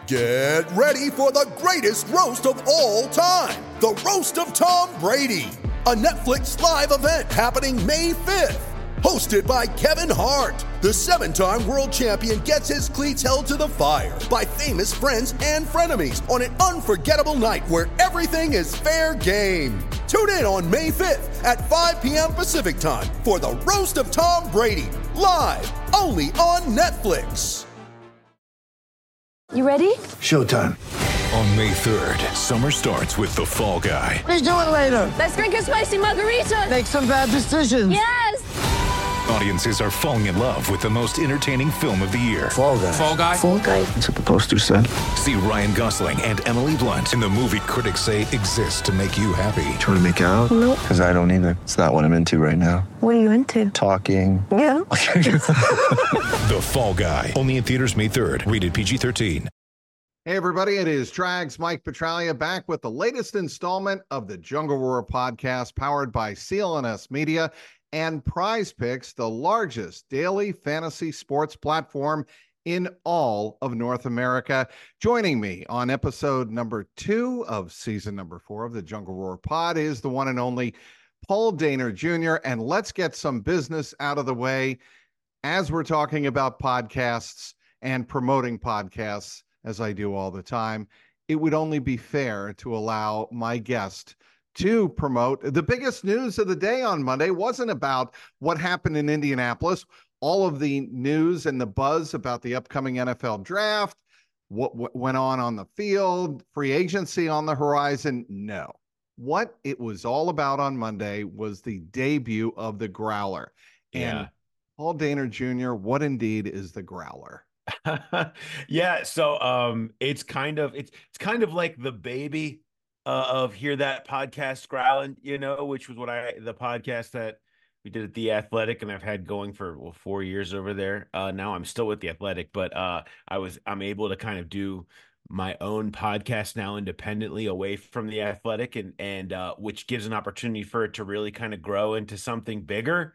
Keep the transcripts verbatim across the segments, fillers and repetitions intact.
Get ready for the greatest roast of all time, the Roast of Tom Brady, a Netflix live event happening May fifth. Hosted by Kevin Hart, the seven-time world champion gets his cleats held to the fire by famous friends and frenemies on an unforgettable night where everything is fair game. Tune in on May fifth at five p.m. Pacific time for the Roast of Tom Brady, live only on Netflix. You ready? Showtime. On May third, summer starts with The Fall Guy. Let's do it later. Let's drink a spicy margarita. Make some bad decisions. Yes! Audiences are falling in love with the most entertaining film of the year. Fall Guy. Fall Guy? Fall Guy. That's what the poster said. See Ryan Gosling and Emily Blunt in the movie critics say exists to make you happy. Trying to make it out? Nope. Because I don't either. It's not what I'm into right now. What are you into? Talking. Yeah. The Fall Guy. Only in theaters May third. Rated P G thirteen. Hey, everybody, it is Trags Mike Petralia back with the latest installment of the Jungle Roar podcast powered by C L N S Media and Prize Picks, the largest daily fantasy sports platform in all of North America. Joining me on episode number two of season number four of the Jungle Roar pod is the one and only Paul Dehner Junior And let's get some business out of the way as we're talking about podcasts and promoting podcasts, as I do all the time. It would only be fair to allow my guest to promote. The biggest news of the day on Monday wasn't about what happened in Indianapolis, all of the news and the buzz about the upcoming N F L draft, what, what went on on the field, free agency on the horizon. No. What it was all about on Monday was the debut of the Growler. And Yeah. Paul Dehner Junior, what indeed is the Growler? Yeah, so um it's kind of it's it's kind of like the baby uh, of Hear That Podcast Growling, you know, which was what I the podcast that we did at The Athletic, and I've had going for well, four years over there. Uh now I'm still with The Athletic, but uh I was I'm able to kind of do my own podcast now independently away from The Athletic, and and uh which gives an opportunity for it to really kind of grow into something bigger.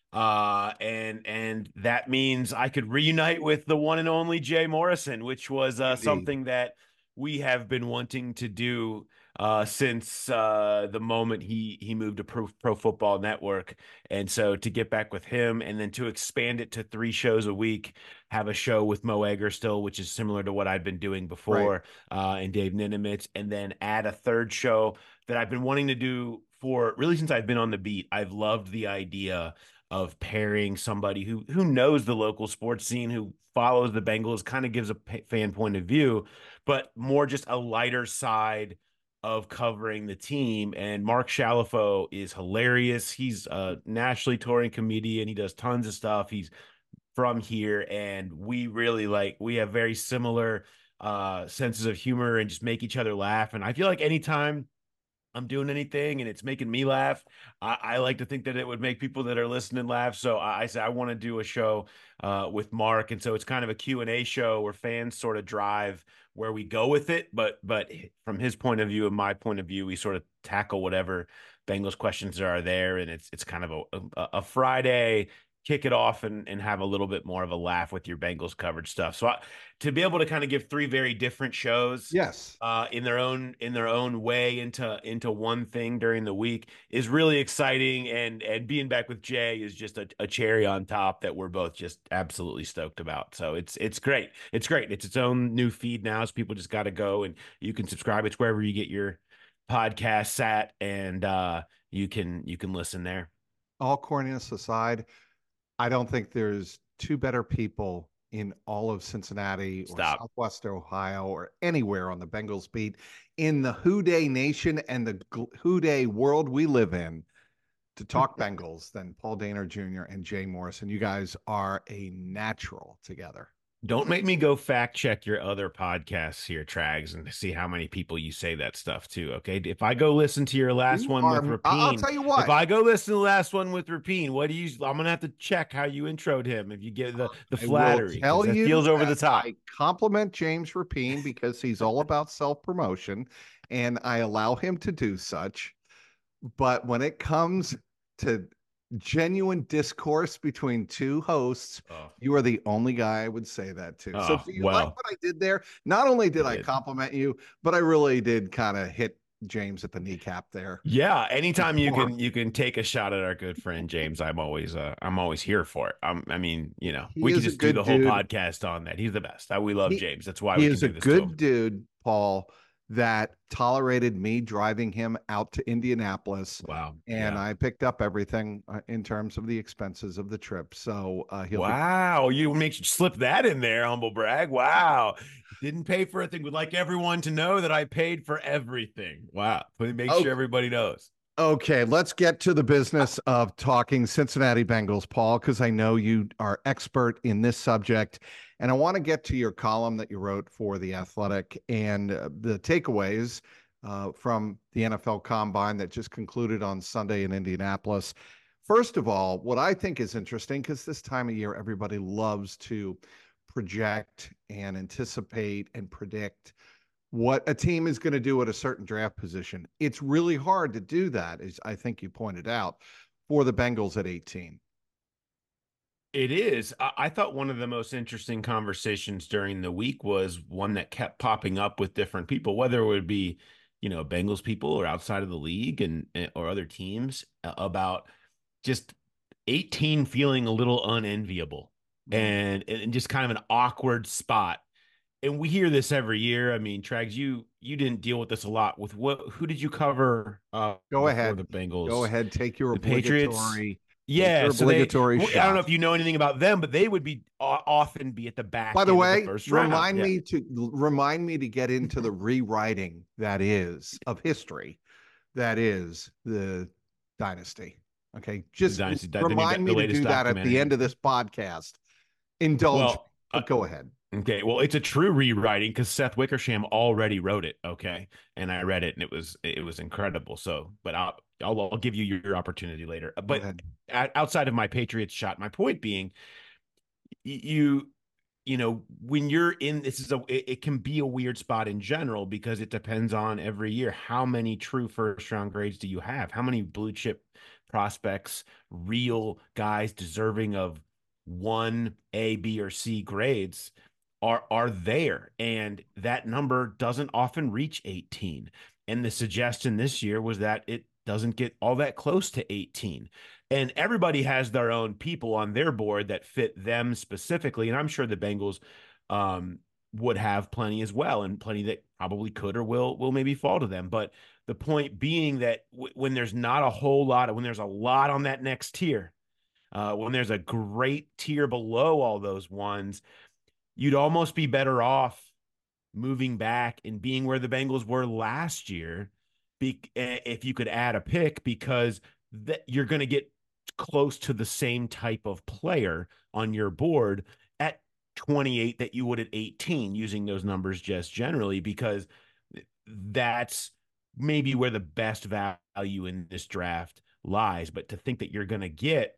Uh, and and that means I could reunite with the one and only Jay Morrison, which was uh, something that we have been wanting to do uh, since uh, the moment he he moved to Pro, Pro Football Network. And so to get back with him and then to expand it to three shows a week, have a show with Mo Egger still, which is similar to what I'd been doing before, right. uh, and Dave Ninemitz, and then add a third show that I've been wanting to do for really since I've been on the beat. I've loved the idea of pairing somebody who who knows the local sports scene, who follows the Bengals, kind of gives a fan point of view, but more just a lighter side of covering the team. And Mark Shalafo is hilarious. He's a nationally touring comedian. He does tons of stuff. He's from here, and we really like we have very similar uh senses of humor and just make each other laugh. And I feel like anytime I'm doing anything and it's making me laugh, I, I like to think that it would make people that are listening laugh. So I, I said I want to do a show uh, with Mark, and so it's kind of a Q and A show where fans sort of drive where we go with it. But but from his point of view and my point of view, we sort of tackle whatever Bengals questions there are there, and it's it's kind of a a, a Friday. Kick it off and, and have a little bit more of a laugh with your Bengals coverage stuff. So I, to be able to kind of give three very different shows, yes, uh, in their own in their own way into into one thing during the week is really exciting. And and being back with Jay is just a, a cherry on top that we're both just absolutely stoked about. So it's it's great. It's great. It's its own new feed now, so people just got to go and you can subscribe. It's wherever you get your podcasts at, and uh, you can you can listen there. All corniness aside, I don't think there's two better people in all of Cincinnati or Stop. Southwest Ohio or anywhere on the Bengals beat in the Who Day nation and the Who Day world we live in to talk Bengals than Paul Dehner Junior and Jay Morrison. You guys are a natural together. Don't make me go fact check your other podcasts here, Trags, and see how many people you say that stuff to. Okay, if I go listen to your last You one are- with Rapine, I'll tell you what. If I go listen to the last one with Rapine, what do you? I'm gonna have to check how you introed him. If you get the the I will flattery, 'cause tell that you feels over the that top. I compliment James Rapine because he's all about self-promotion, and I allow him to do such. But when it comes to genuine discourse between two hosts, Oh. you are the only guy I would say that to. Oh, so do you well. like what I did there? Not only did I did. compliment you, but I really did kind of hit James at the kneecap there. Yeah, anytime you can you can take a shot at our good friend James, I'm always uh, I'm always here for it. Um, I mean, you know, He we can is a just do good the whole dude. podcast on that. He's the best. Uh, We love He- James. That's why He we is can a do this to him. good dude, Paul, that tolerated me driving him out to Indianapolis. Wow. And Yeah. I picked up everything uh, in terms of the expenses of the trip. So uh, he'll be Wow, you make you slip that in there, humble brag. Wow, didn't pay for a thing. Would like everyone to know that I paid for everything. Wow, but make Oh. sure everybody knows. Okay, let's get to the business of talking Cincinnati Bengals, Paul, because I know you are expert in this subject. And I want to get to your column that you wrote for The Athletic and uh, the takeaways uh, from the N F L Combine that just concluded on Sunday in Indianapolis. First of all, what I think is interesting, because this time of year, everybody loves to project and anticipate and predict what a team is going to do at a certain draft position. It's really hard to do that, as I think you pointed out, for the Bengals at eighteen. It is. I, I thought one of the most interesting conversations during the week was one that kept popping up with different people, whether it would be, you know, Bengals people or outside of the league and or other teams, uh, about just eighteen feeling a little unenviable and and just kind of an awkward spot. And we hear this every year. I mean, Trags, you you didn't deal with this a lot. With what? Who did you cover? Uh, Go ahead. The Bengals. Go ahead. Take your The Patriots? obligatory. Yeah, your so they- obligatory well, I don't know shot. if you know anything about them, but they would be uh, often be at the back. By the end of way, first round. remind Yeah. me to remind me to get into the rewriting that is of history, that is the dynasty. Okay, just Dynasty, the- the new- remind the me to latest do that at the documentary. end of this podcast. Indulge, Well, me, but uh, go ahead. Okay, well, it's a true rewriting because Seth Wickersham already wrote it. Okay, and I read it, and it was it was incredible. So, but I'll I'll, I'll give you your opportunity later. Go But ahead. o- outside of my Patriots shot, my point being, y- you you know when you're in this is a it, it can be a weird spot in general because it depends on every year how many true first round grades do you have, how many blue chip prospects, real guys deserving of one A, B, or C grades are are there, and that number doesn't often reach eighteen. And the suggestion this year was that it doesn't get all that close to eighteen. And everybody has their own people on their board that fit them specifically, and I'm sure the Bengals um, would have plenty as well, and plenty that probably could or will will maybe fall to them. But the point being that w- when there's not a whole lot of when there's a lot on that next tier, uh, when there's a great tier below all those ones, you'd almost be better off moving back and being where the Bengals were last year, be, if you could add a pick, because that you're going to get close to the same type of player on your board at twenty-eight that you would at eighteen, using those numbers just generally, because that's maybe where the best value in this draft lies. But to think that you're going to get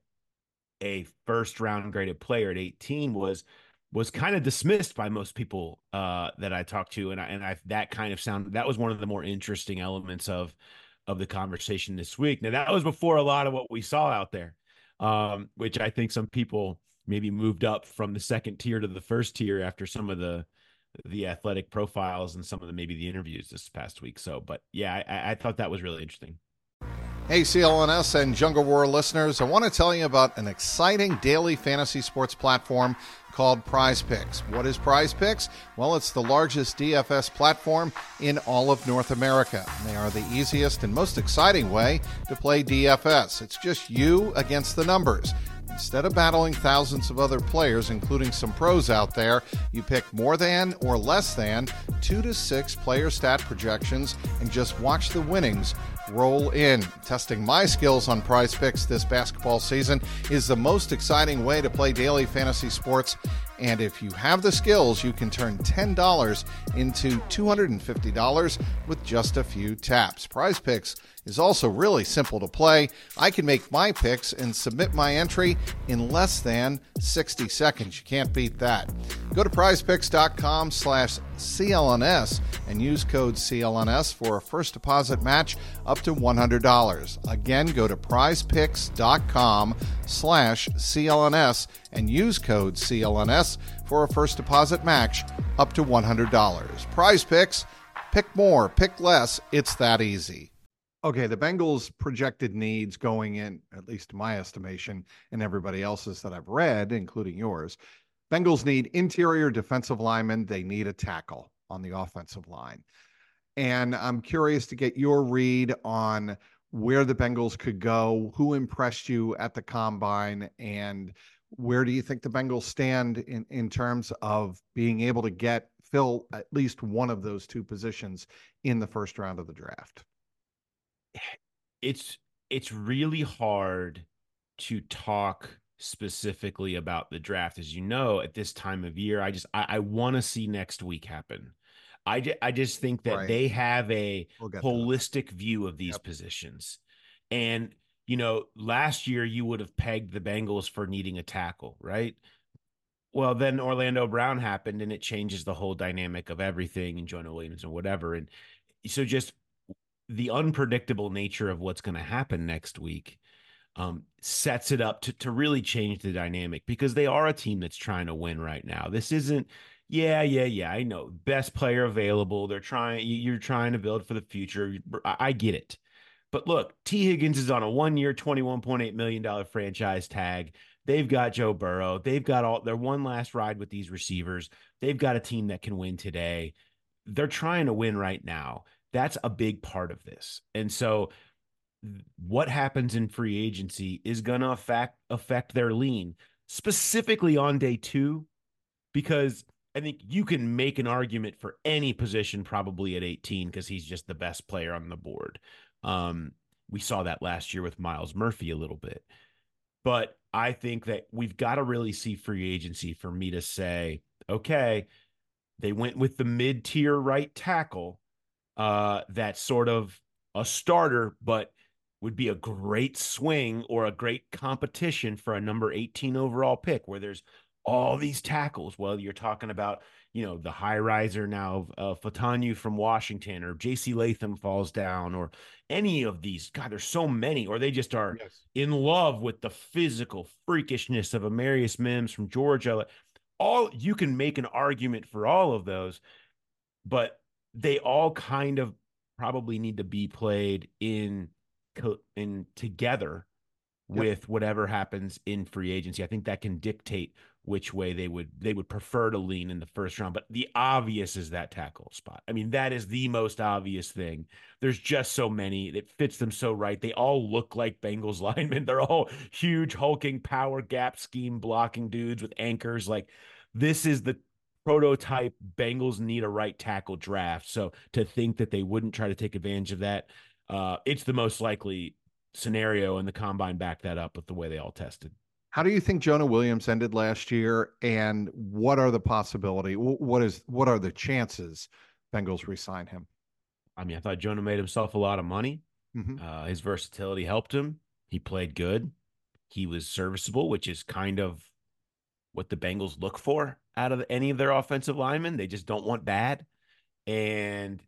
a first round graded player at eighteen was was kind of dismissed by most people uh, that I talked to. And I, and I, that kind of sound, that was one of the more interesting elements of, of the conversation this week. Now that was before a lot of what we saw out there, um, which I think some people maybe moved up from the second tier to the first tier after some of the, the athletic profiles and some of the, maybe the interviews this past week. So, but yeah, I, I thought that was really interesting. Hey, C L N S and Jungle War listeners, I want to tell you about an exciting daily fantasy sports platform called Prize Picks. What is Prize Picks? Well, it's the largest D F S platform in all of North America. They are the easiest and most exciting way to play D F S. It's just you against the numbers. Instead of battling thousands of other players, including some pros out there, you pick more than or less than two to six player stat projections and just watch the winnings roll in. Testing my skills on Prize Picks this basketball season is the most exciting way to play daily fantasy sports. And if you have the skills, you can turn ten dollars into two hundred fifty dollars with just a few taps. Prize Picks is also really simple to play. I can make my picks and submit my entry in less than sixty seconds. You can't beat that. Go to prizepicks.com slash C L N S and use code C L N S for a first deposit match up to one hundred dollars. Again, go to prizepicks.com slash CLNS and use code C L N S for a first deposit match up to one hundred dollars. Prize Picks, pick more, pick less. It's that easy. Okay, the Bengals' projected needs going in, at least my estimation, and everybody else's that I've read, including yours, Bengals need interior defensive linemen. They need a tackle on the offensive line. And I'm curious to get your read on where the Bengals could go, who impressed you at the Combine, and where do you think the Bengals stand in, in terms of being able to get, fill at least one of those two positions in the first round of the draft? It's it's really hard to talk specifically about the draft. As you know, at this time of year, I just I, I want to see next week happen. I, ju- I just think that Right. they have a We'll get holistic view of these Yep. positions. And, you know, last year you would have pegged the Bengals for needing a tackle, right? Well, then Orlando Brown happened and it changes the whole dynamic of everything, and Jonah Williams and whatever. And so just the unpredictable nature of what's going to happen next week um, sets it up to, to really change the dynamic, because they are a team that's trying to win right now. This isn't, yeah, yeah, yeah, I know, best player available. They're trying, you're trying to build for the future. I, I get it. But look, T. Higgins is on a one-year, twenty-one point eight million dollars franchise tag. They've got Joe Burrow. They've got all their one last ride with these receivers. They've got a team that can win today. They're trying to win right now. That's a big part of this. And so what happens in free agency is going to affect, affect their lean, specifically on day two, because I think you can make an argument for any position probably at eighteen, because he's just the best player on the board. Um, we saw that last year with Myles Murphy a little bit. But I think that we've got to really see free agency for me to say, okay, they went with the mid-tier right tackle. Uh, that's sort of a starter, but would be a great swing or a great competition for a number eighteen overall pick, where there's all these tackles. Well, you're talking about, you know, the high riser now of uh, Fatanyu from Washington, or J C Latham falls down, or any of these. God, there's so many. Or they just are Yes. in love with the physical freakishness of Amarius Mims from Georgia. All, you can make an argument for all of those, but they all kind of probably need to be played in in together Yep. with whatever happens in free agency. I think that can dictate which way they would they would prefer to lean in the first round. But the obvious is that tackle spot. I mean, that is the most obvious thing. There's just so many. It fits them so right. They all look like Bengals linemen. They're all huge, hulking, power gap scheme blocking dudes with anchors. Like, this is the prototype Bengals need a right tackle draft. So to think that they wouldn't try to take advantage of that, uh, it's the most likely scenario, and the Combine backed that up with the way they all tested. How do you think Jonah Williams ended last year, and what are the possibility? wh- What is what are the chances Bengals re-sign him? I mean, I thought Jonah made himself a lot of money. Mhm. Uh, his versatility helped him. He played good. He was serviceable, which is kind of what the Bengals look for out of any of their offensive linemen. They just don't want bad. And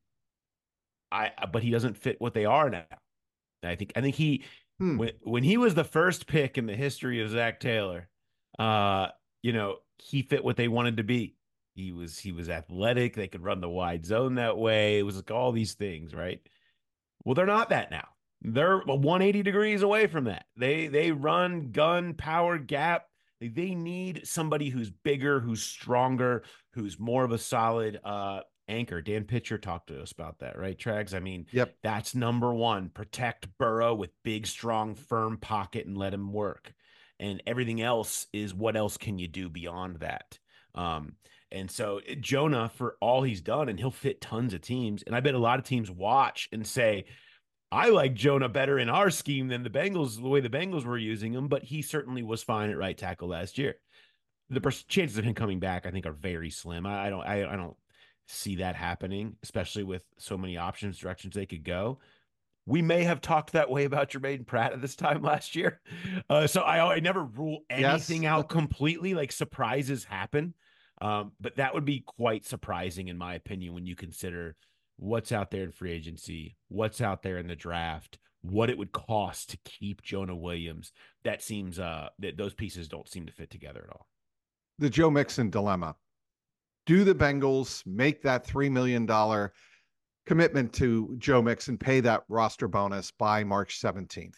I, but he doesn't fit what they are now. I think, I think he, Hmm. when, when he was the first pick in the history of Zach Taylor, uh, you know, he fit what they wanted to be. He was, he was athletic. They could run the wide zone that way. It was like all these things, right? Well, they're not that now. They're one hundred eighty degrees away from that. They, they run gun, power, gap. They, they need somebody who's bigger, who's stronger, who's more of a solid, uh, anchor. Dan Pitcher talked to us about that, right, Trags? I mean, Yep. that's number one. Protect Burrow with big, strong, firm pocket and let him work. And everything else is, what else can you do beyond that? Um, and so Jonah, for all he's done, and he'll fit tons of teams. And I bet a lot of teams watch and say, I like Jonah better in our scheme than the Bengals, the way the Bengals were using him, but he certainly was fine at right tackle last year. The pers- chances of him coming back, I think, are very slim. I, I don't, I, I don't see that happening, especially with so many options, directions they could go. We may have talked that way about Jermaine Pratt at this time last year. Uh, so I, I never rule anything Yes. out completely. Like, surprises happen. Um, but that would be quite surprising, in my opinion, when you consider what's out there in free agency, what's out there in the draft, what it would cost to keep Jonah Williams. That seems uh that those pieces don't seem to fit together at all. The Joe Mixon dilemma. Do the Bengals make that three million dollars commitment to Joe Mixon, pay that roster bonus by March seventeenth?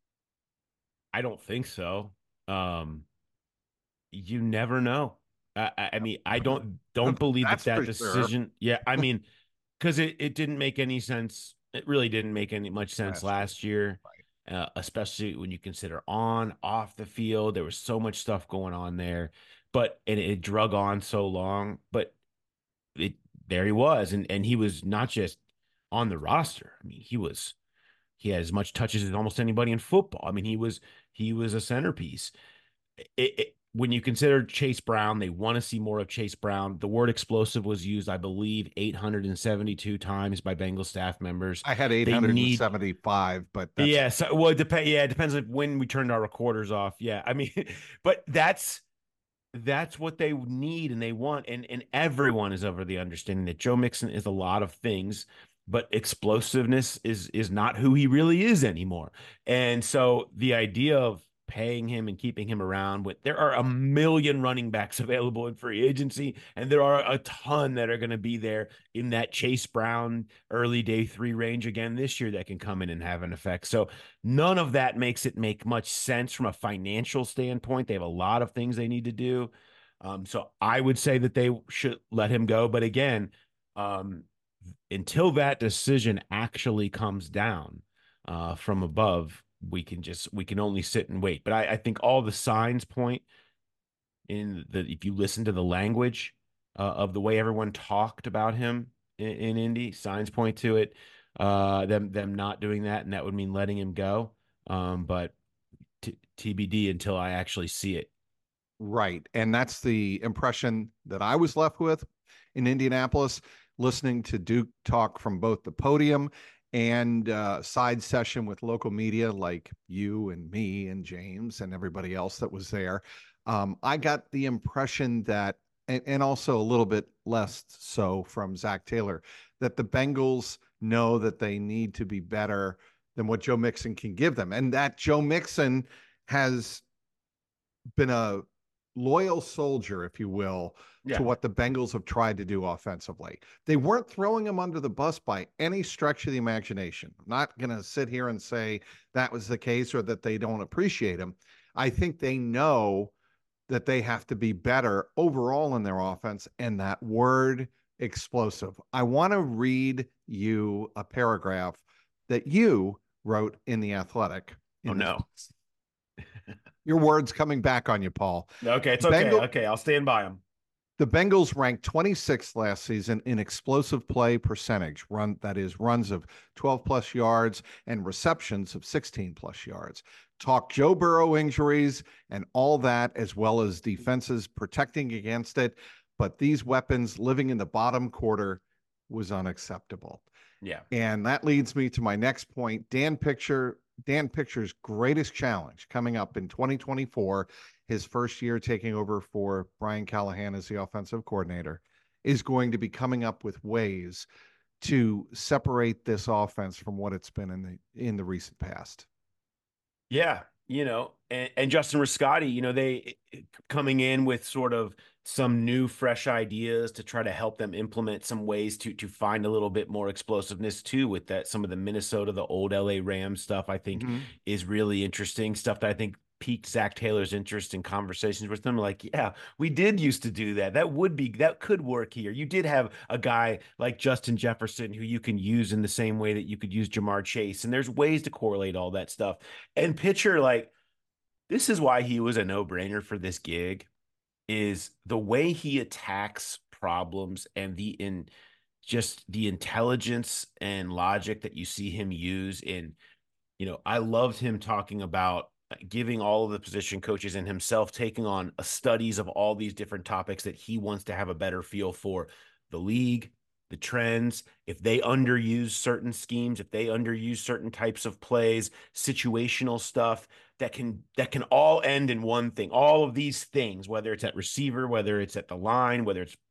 I don't think so. Um, you never know. I, I mean, I don't don't believe that that decision. Sure. Yeah, I mean, because it, it didn't make any sense. It really didn't make any much sense last, last year, year right. uh, especially when you consider on, off the field. There was so much stuff going on there, but and it drug on so long. But it there he was, and and he was not just on the roster. I mean, he was he had as much touches as almost anybody in football. I mean, he was he was a centerpiece. It, it, when you consider Chase Brown, they want to see more of Chase Brown. The word explosive was used, I believe, eight hundred seventy-two times by Bengals staff members. I had eight hundred seventy-five, need, but that's... yeah, so, well, it depends. Yeah, it depends on when we turned our recorders off. Yeah, I mean, but that's that's what they need and they want, and and everyone is over the understanding that Joe Mixon is a lot of things, but explosiveness is is not who he really is anymore. And so the idea of paying him and keeping him around, with there are a million running backs available in free agency, and there are a ton that are going to be there in that Chase Brown early day three range again this year that can come in and have an effect. So none of that makes it make much sense from a financial standpoint. They have a lot of things they need to do. Um, so I would say that they should let him go. But again, um, until that decision actually comes down uh, from above, we can just we can only sit and wait. But I, I think all the signs point in the if you listen to the language uh, of the way everyone talked about him in, in Indy, signs point to it. Uh, them them not doing that, and that would mean letting him go. Um, but t- T B D until I actually see it. Right, and that's the impression that I was left with in Indianapolis, listening to Duke talk from both the podium and uh, side session with local media like you and me and James and everybody else that was there. Um, I got the impression that, and, and also a little bit less so from Zach Taylor, that the Bengals know that they need to be better than what Joe Mixon can give them. And that Joe Mixon has been a loyal soldier, if you will, yeah. to what the Bengals have tried to do offensively. They weren't throwing him under the bus by any stretch of the imagination. I'm not going to sit here and say that was the case or that they don't appreciate him. I think they know that they have to be better overall in their offense, and that word explosive. I want to read you a paragraph that you wrote in The Athletic. Oh, no. Your words coming back on you, Paul. Okay, it's okay. Bengal, okay, I'll stand by them. The Bengals ranked twenty-sixth last season in explosive play percentage, run that is runs of twelve plus yards and receptions of sixteen plus yards. Talk Joe Burrow injuries and all that, as well as defenses protecting against it. But these weapons living in the bottom quarter was unacceptable. Yeah. And that leads me to my next point. Dan Picture Dan Picture's greatest challenge coming up in twenty twenty-four, his first year taking over for Brian Callahan as the offensive coordinator, is going to be coming up with ways to separate this offense from what it's been in the in the recent past. Yeah, you know, and, and Justin Riscotti, you know, they coming in with sort of some new fresh ideas to try to help them implement some ways to to find a little bit more explosiveness too, with that some of the Minnesota, the old L A Rams stuff, I think mm-hmm. is really interesting stuff that I think piqued Zach Taylor's interest in conversations with them. Like, yeah, we did used to do that. That would be, that could work here. You did have a guy like Justin Jefferson who you can use in the same way that you could use Jamar Chase. And there's ways to correlate all that stuff. And Pitcher, like, this is why he was a no-brainer for this gig, is the way he attacks problems and the in just the intelligence and logic that you see him use in, you know, I loved him talking about giving all of the position coaches and himself taking on a studies of all these different topics that he wants to have a better feel for the league, the trends, if they underuse certain schemes, if they underuse certain types of plays, situational stuff that can that can all end in one thing. All of these things, whether it's at receiver, whether it's at the line, whether it's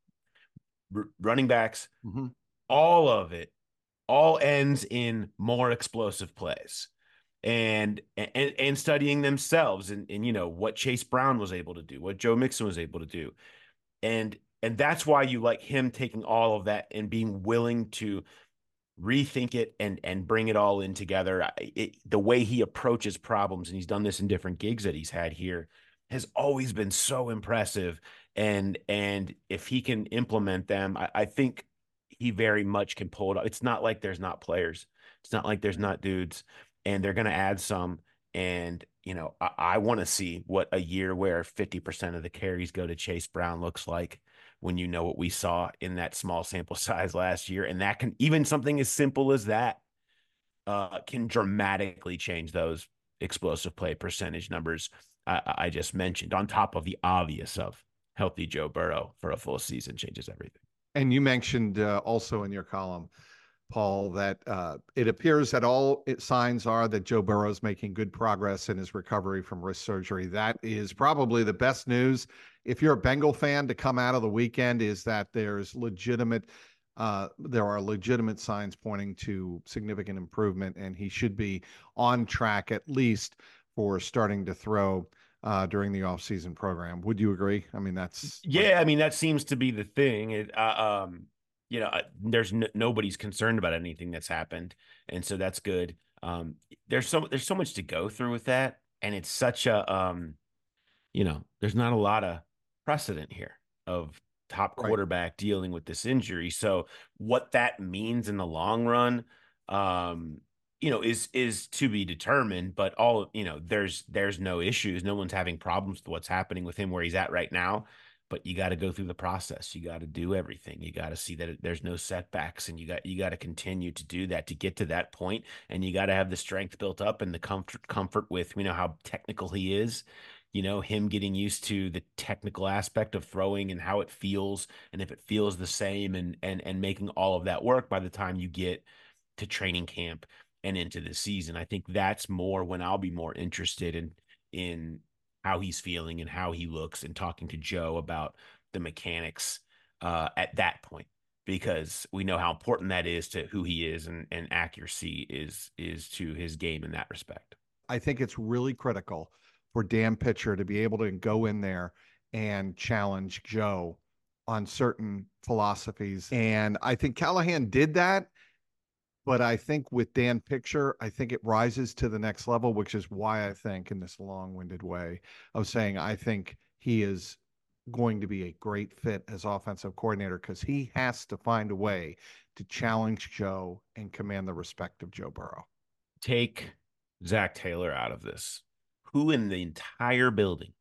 r- running backs, Mm-hmm. all of it all ends in more explosive plays. And, and and studying themselves and, and you know what Chase Brown was able to do, what Joe Mixon was able to do. And and that's why you like him taking all of that and being willing to rethink it and and bring it all in together. It, the way he approaches problems, and he's done this in different gigs that he's had here, has always been so impressive. And and if he can implement them, I, I think he very much can pull it off. It's not like there's not players. It's not like there's not dudes. And they're going to add some. And, you know, I, I want to see what a year where fifty percent of the carries go to Chase Brown looks like when you know what we saw in that small sample size last year. And that can, even something as simple as that uh, can dramatically change those explosive play percentage numbers I, I just mentioned, on top of the obvious of healthy Joe Burrow for a full season changes everything. And you mentioned uh, also in your column, Paul, that uh, it appears that all it signs are that Joe Burrow is making good progress in his recovery from wrist surgery. That is probably the best news. If you're a Bengal fan to come out of the weekend, is that there's legitimate, uh, there are legitimate signs pointing to significant improvement, and he should be on track at least for starting to throw uh, during the offseason program. Would you agree? I mean, that's yeah. I mean, that seems to be the thing. It, uh, um, you know, there's n- nobody's concerned about anything that's happened. And so that's good. Um, there's so, there's so much to go through with that. And it's such a, um, you know, there's not a lot of precedent here of top Right. quarterback dealing with this injury. So what that means in the long run, um, you know, is, is to be determined, but all, you know, there's, there's no issues. No one's having problems with what's happening with him where he's at right now. But you got to go through the process. You got to do everything. You got to see that there's no setbacks, and you got you got to continue to do that to get to that point. And you got to have the strength built up and the comfort comfort with, you know, how technical he is. You know, him getting used to the technical aspect of throwing and how it feels, and if it feels the same, and and and making all of that work by the time you get to training camp and into the season. I think that's more when I'll be more interested in in. how he's feeling and how he looks, and talking to Joe about the mechanics uh, at that point, because we know how important that is to who he is, and, and accuracy is, is to his game in that respect. I think it's really critical for Dan Pitcher to be able to go in there and challenge Joe on certain philosophies. And I think Callahan did that. But I think with Dan Pitcher, I think it rises to the next level, which is why I think, in this long-winded way of saying, I think he is going to be a great fit as offensive coordinator, because he has to find a way to challenge Joe and command the respect of Joe Burrow. Take Zach Taylor out of this. Who in the entire building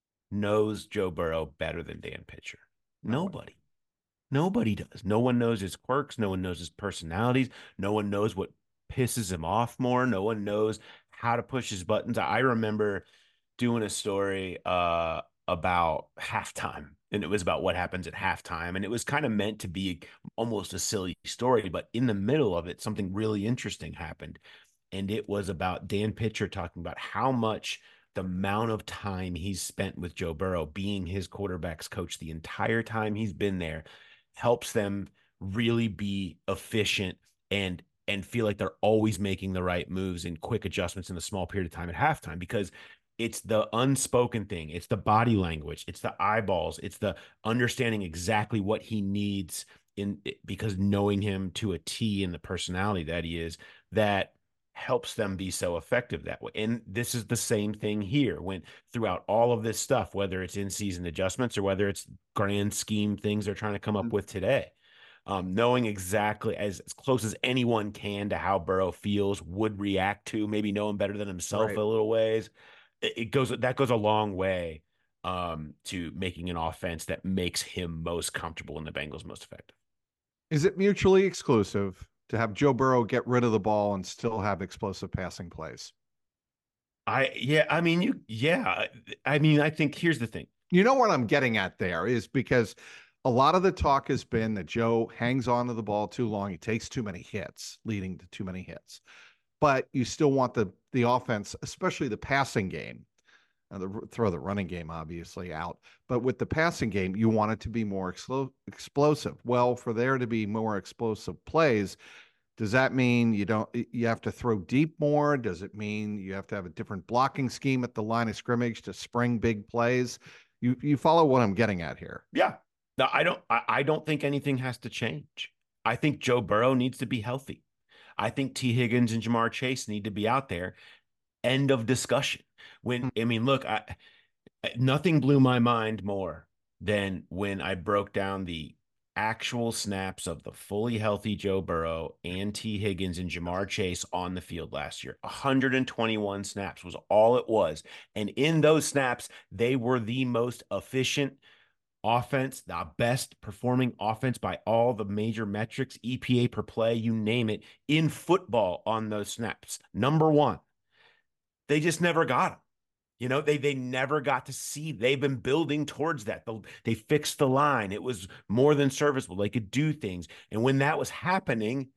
knows Joe Burrow better than Dan Pitcher? Nobody. Nobody does. No one knows his quirks. No one knows his personalities. No one knows what pisses him off more. No one knows how to push his buttons. I remember doing a story uh, about halftime, and it was about what happens at halftime. And it was kind of meant to be almost a silly story, but in the middle of it, something really interesting happened. And it was about Dan Pitcher talking about how much the amount of time he's spent with Joe Burrow, being his quarterback's coach the entire time he's been there, helps them really be efficient and and feel like they're always making the right moves and quick adjustments in a small period of time at halftime, because it's the unspoken thing. It's the body language. It's the eyeballs. It's the understanding exactly what he needs, in because knowing him to a T and the personality that he is, that helps them be so effective that way. And this is the same thing here, when throughout all of this stuff, whether it's in season adjustments or whether it's grand scheme things they're trying to come up with today, um, knowing exactly as, as close as anyone can to how Burrow feels, would react to, maybe know him better than himself Right. a little ways. It, it goes, that goes a long way um, to making an offense that makes him most comfortable and the Bengals most effective. Is it mutually exclusive to have Joe Burrow get rid of the ball and still have explosive passing plays? I, yeah, I mean, you, yeah, I mean, I think here's the thing. You know what I'm getting at there is because a a lot of the talk has been that Joe hangs on to the ball too long. He takes too many hits, leading to too many hits. But you still want the the offense, especially the passing game, and the throw the running game obviously out. But with the passing game, you want it to be more explo- explosive. Well, for there to be more explosive plays, does that mean you don't you have to throw deep more? Does it mean you have to have a different blocking scheme at the line of scrimmage to spring big plays? You you follow what I'm getting at here? Yeah. No, I don't I, I don't think anything has to change. I think Joe Burrow needs to be healthy. I think T. Higgins and Jamar Chase need to be out there. End of discussion. When I mean, look, I nothing blew my mind more than when I broke down the actual snaps of the fully healthy Joe Burrow and T. Higgins and Jamar Chase on the field last year. one hundred twenty-one snaps was all it was. And in those snaps, they were the most efficient offense, the best performing offense by all the major metrics, E P A per play, you name it, in football on those snaps. Number one, they just never got them. You know, they they never got to see. They've been building towards that. They fixed the line. It was more than serviceable. They could do things. And when that was happening,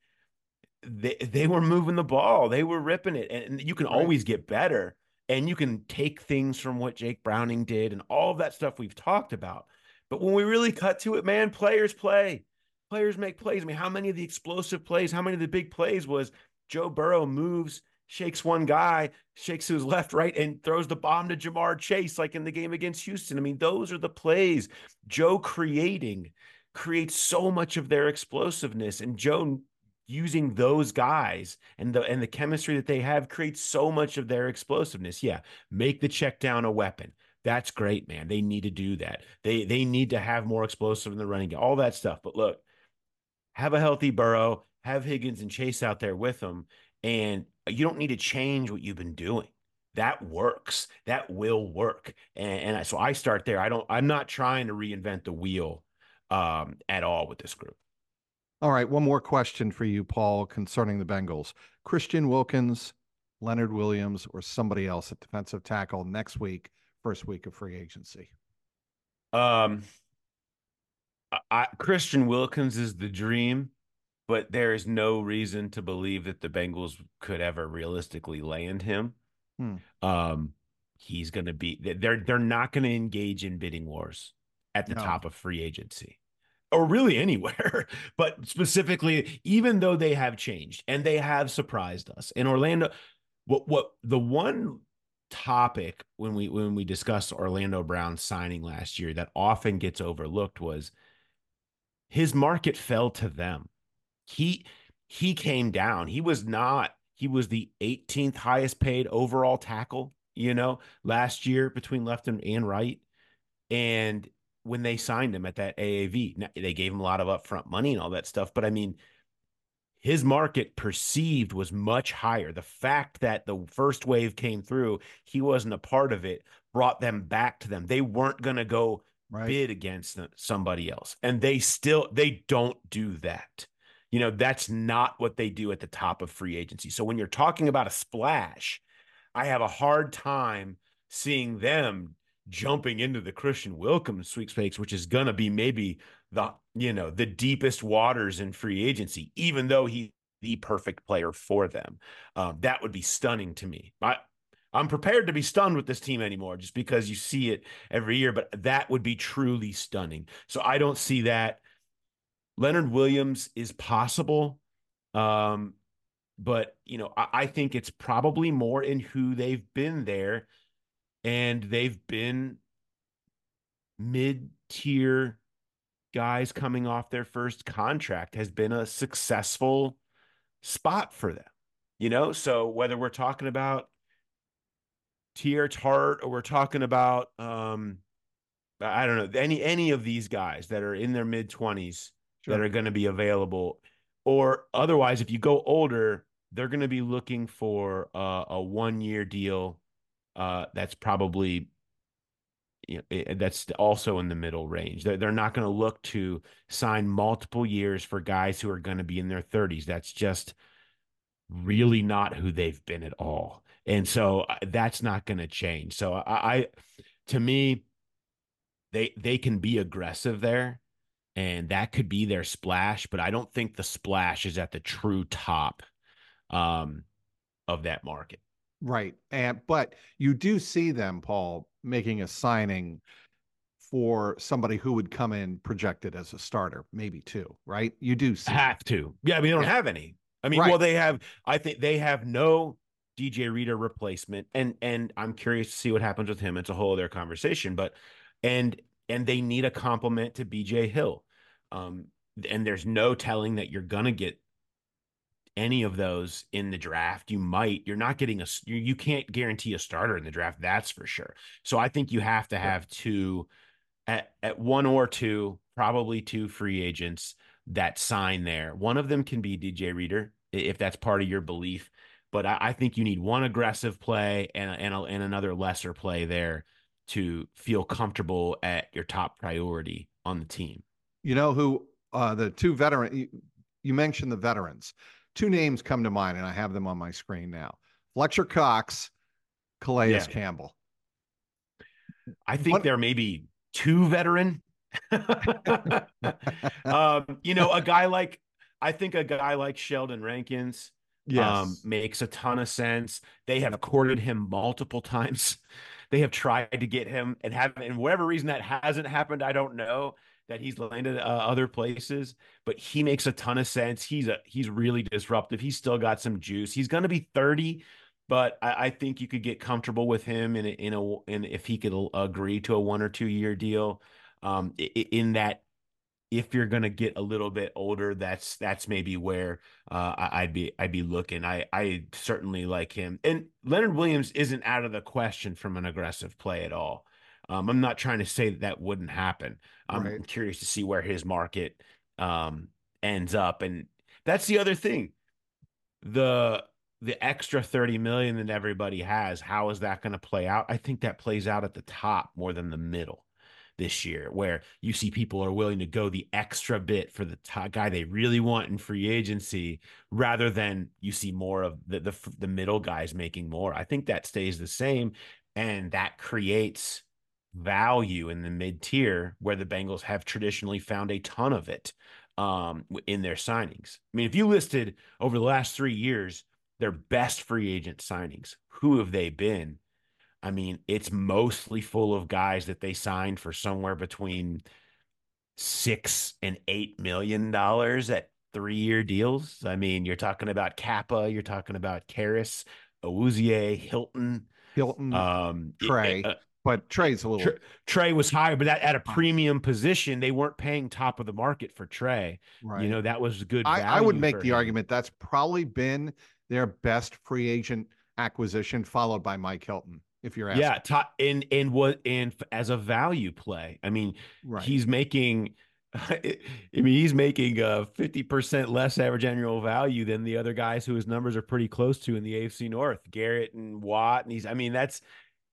they, they were moving the ball. They were ripping it. And you can right. always get better. And you can take things from what Jake Browning did and all of that stuff we've talked about. But when we really cut to it, man, players play. Players make plays. I mean, how many of the explosive plays, how many of the big plays was Joe Burrow moves, shakes one guy, shakes to his left, right, and throws the bomb to Jamar Chase, like in the game against Houston. I mean, those are the plays. Joe creating creates so much of their explosiveness, and Joe using those guys and the and the chemistry that they have creates so much of their explosiveness. Yeah, make the check down a weapon. That's great, man. They need to do that. They they need to have more explosive in the running game, all that stuff. But look, have a healthy Burrow, have Higgins and Chase out there with them, and you don't need to change what you've been doing. That works. That will work. And, and I, so I start there. I don't, I'm not trying to reinvent the wheel um, at all with this group. All right. One more question for you, Paul, concerning the Bengals. Christian Wilkins, Leonard Williams, or somebody else at defensive tackle next week, first week of free agency. Um, I, Christian Wilkins is the dream. But there is no reason to believe that the Bengals could ever realistically land him. Hmm. Um, he's going to be they're they're not going to engage in bidding wars at the no. top of free agency, or really anywhere. But specifically, even though they have changed and they have surprised us in Orlando, what what the one topic when we when we discussed Orlando Brown signing last year that often gets overlooked was his market fell to them. He he came down. He was not, he was the eighteenth highest paid overall tackle, you know, last year between left and, and right. And when they signed him at that A A V, they gave him a lot of upfront money and all that stuff. But I mean, his market perceived was much higher. The fact that the first wave came through, he wasn't a part of it, brought them back to them. They weren't going to go right. bid against somebody else. And they still, they don't do that. You know, that's not what they do at the top of free agency. So when you're talking about a splash, I have a hard time seeing them jumping into the Christian Wilkins sweepstakes, which is going to be maybe the, you know, the deepest waters in free agency, even though he's the perfect player for them. Um, that would be stunning to me. I, I'm prepared to be stunned with this team anymore just because you see it every year, but that would be truly stunning. So I don't see that. Leonard Williams is possible, um, but, you know, I, I think it's probably more in who they've been there, and they've been mid-tier guys coming off their first contract has been a successful spot for them, you know? So whether we're talking about Tier Tart or we're talking about, um, I don't know, any, any of these guys that are in their mid-twenties, Sure. that are going to be available, or otherwise, if you go older, they're going to be looking for uh, a one-year deal uh, that's probably, you know, that's also in the middle range. They're, they're not going to look to sign multiple years for guys who are going to be in their thirties. That's just really not who they've been at all. And so that's not going to change. So I, I, to me, they, they can be aggressive there. and that could be their splash, but I don't think the splash is at the true top um, of that market. Right. And but you do see them, Paul, making a signing for somebody who would come in projected as a starter, maybe two, right? You do see have to. Yeah, I mean, they don't yeah. have any. I mean, right. well, they have, I think they have no D J Reader replacement. And and I'm curious to see what happens with him. It's a whole other conversation. But and and they need a complement to B J Hill. Um, and there's no telling that you're gonna get any of those in the draft. You might, you're not getting a, you, you can't guarantee a starter in the draft, that's for sure. So I think you have to have two at, at one or two, probably two free agents that sign there. One of them can be D J Reader, if that's part of your belief. But I, I think you need one aggressive play and, and, a, and another lesser play there to feel comfortable at your top priority on the team. You know who uh, the two veteran, you, you mentioned the veterans. Two names come to mind, and I have them on my screen now. Fletcher Cox, Calais yeah. Campbell. I think what? They're maybe too veteran. um, you know, a guy like, I think a guy like Sheldon Rankins yes. um, makes a ton of sense. They have courted him multiple times. They have tried to get him and have, and whatever reason that hasn't happened, I don't know. That he's landed uh, other places, but he makes a ton of sense. He's a he's really disruptive. He's still got some juice. He's going to be thirty, but I, I think you could get comfortable with him in a, in a in if he could agree to a one or two year deal. Um, in that, if you're going to get a little bit older, that's that's maybe where uh, I'd be I'd be looking. I I certainly like him, and Leonard Williams isn't out of the question from an aggressive play at all. Um, I'm not trying to say that that wouldn't happen. I'm right. curious to see where his market um, ends up. And that's the other thing. The the extra thirty million that everybody has, how is that going to play out? I think that plays out at the top more than the middle this year, where you see people are willing to go the extra bit for the top guy they really want in free agency, rather than you see more of the, the, the middle guys making more. I think that stays the same, and that creates value in the mid-tier where the Bengals have traditionally found a ton of it um, in their signings. I mean, if you listed over the last three years their best free agent signings, who have they been? I mean, it's mostly full of guys that they signed for somewhere between six and eight million dollars at three-year deals. I mean, you're talking about Kappa, you're talking about Karras, Awuzie, Hilton, Hilton, um, Trey. Uh, But Trey's a little Trey, Trey was higher, but at, at a premium position, they weren't paying top of the market for Trey. Right. You know, that was good. I, I would make the him. argument that's probably been their best free agent acquisition, followed by Mike Hilton. If you're asking, yeah, top, and and what and as a value play, I mean, right. he's making. I mean, he's making uh fifty percent less average annual value than the other guys who his numbers are pretty close to in the A F C North, Garrett and Watt, and he's. I mean, that's.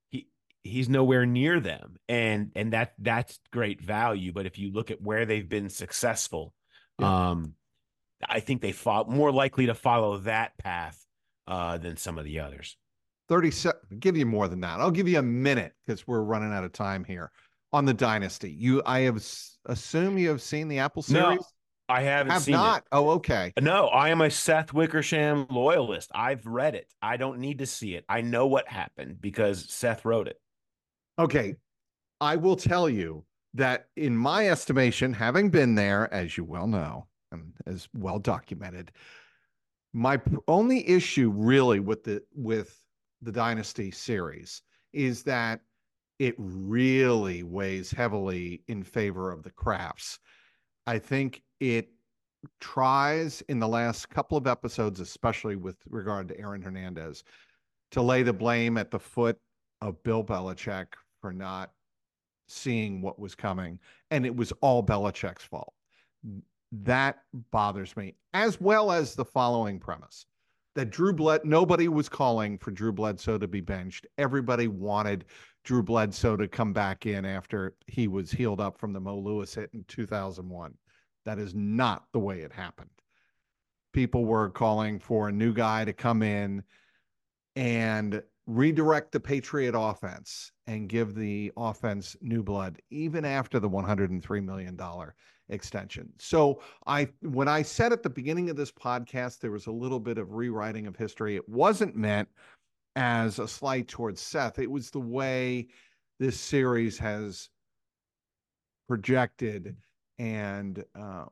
He's nowhere near them, and and that that's great value. But if you look at where they've been successful, yeah. um, I think they fall more likely to follow that path uh, than some of the others. thirty-seven. Give you more than that. I'll give you a minute because we're running out of time here on the Dynasty. You, I have assume you have seen the Apple series. No, I haven't have seen not. it. Oh, okay. No, I am a Seth Wickersham loyalist. I've read it. I don't need to see it. I know what happened because Seth wrote it. Okay, I will tell you that in my estimation, having been there, as you well know, and as well documented, my only issue really with the with the Dynasty series is that it really weighs heavily in favor of the Crafts. I think it tries in the last couple of episodes, especially with regard to Aaron Hernandez, to lay the blame at the foot of Bill Belichick for not seeing what was coming. And it was all Belichick's fault. That bothers me, as well as the following premise that Drew Bled, nobody was calling for Drew Bledsoe to be benched. Everybody wanted Drew Bledsoe to come back in after he was healed up from the Mo Lewis hit in two thousand one. That is not the way it happened. People were calling for a new guy to come in and redirect the Patriot offense and give the offense new blood, even after the one hundred three million dollars extension. So I, when I said at the beginning of this podcast, there was a little bit of rewriting of history. It wasn't meant as a slight towards Seth. It was the way this series has projected and um,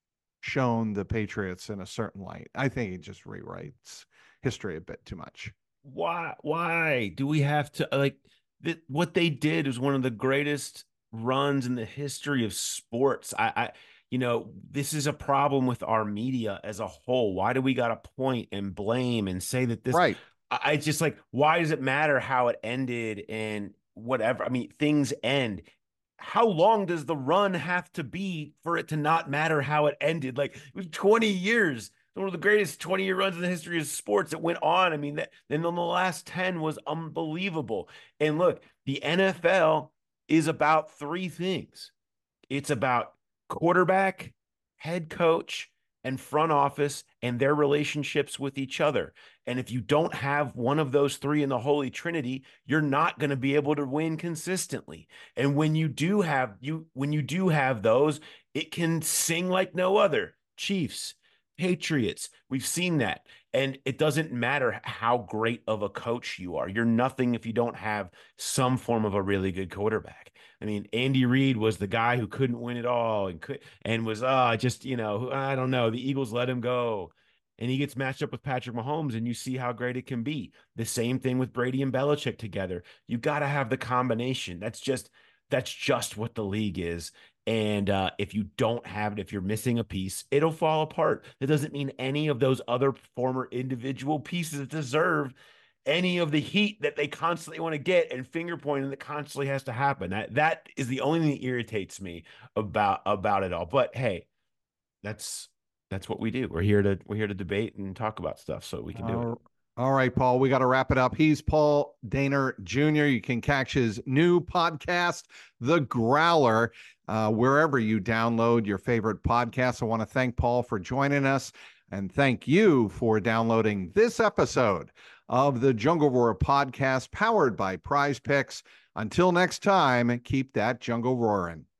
shown the Patriots in a certain light. I think it just rewrites history a bit too much. Why? Why do we have to like th- what they did was one of the greatest runs in the history of sports. I, I, you know, this is a problem with our media as a whole. Why do we got to point and blame and say that this? Right. I, I just like, why does it matter how it ended and whatever? I mean, things end. How long does the run have to be for it to not matter how it ended? Like, it was twenty years. One of the greatest twenty-year runs in the history of sports that went on. I mean, that then on the last ten was unbelievable. And look, the N F L is about three things. It's about quarterback, head coach, and front office and their relationships with each other. And if you don't have one of those three in the Holy Trinity, you're not going to be able to win consistently. And when you do have you when you do have those, it can sing like no other. Chiefs, Patriots, we've seen that. And it doesn't matter how great of a coach you are. You're nothing if you don't have some form of a really good quarterback. I mean, Andy Reid was the guy who couldn't win it all and could and was uh just, you know, I don't know, the Eagles let him go. And he gets matched up with Patrick Mahomes, and you see how great it can be. The same thing with Brady and Belichick together. You got to have the combination. That's just that's just what the league is. And uh, if you don't have it, if you're missing a piece, it'll fall apart. That doesn't mean any of those other former individual pieces deserve any of the heat that they constantly want to get and finger pointing that constantly has to happen. That that is the only thing that irritates me about about it all. But hey, that's that's what we do. We're here to we're here to debate and talk about stuff, so we can do all, it. All right, Paul, we got to wrap it up. He's Paul Dehner Junior You can catch his new podcast, The Growler, uh, wherever you download your favorite podcasts. I want to thank Paul for joining us and thank you for downloading this episode of the Jungle Roar podcast powered by Prize Picks. Until next time, keep that jungle roaring.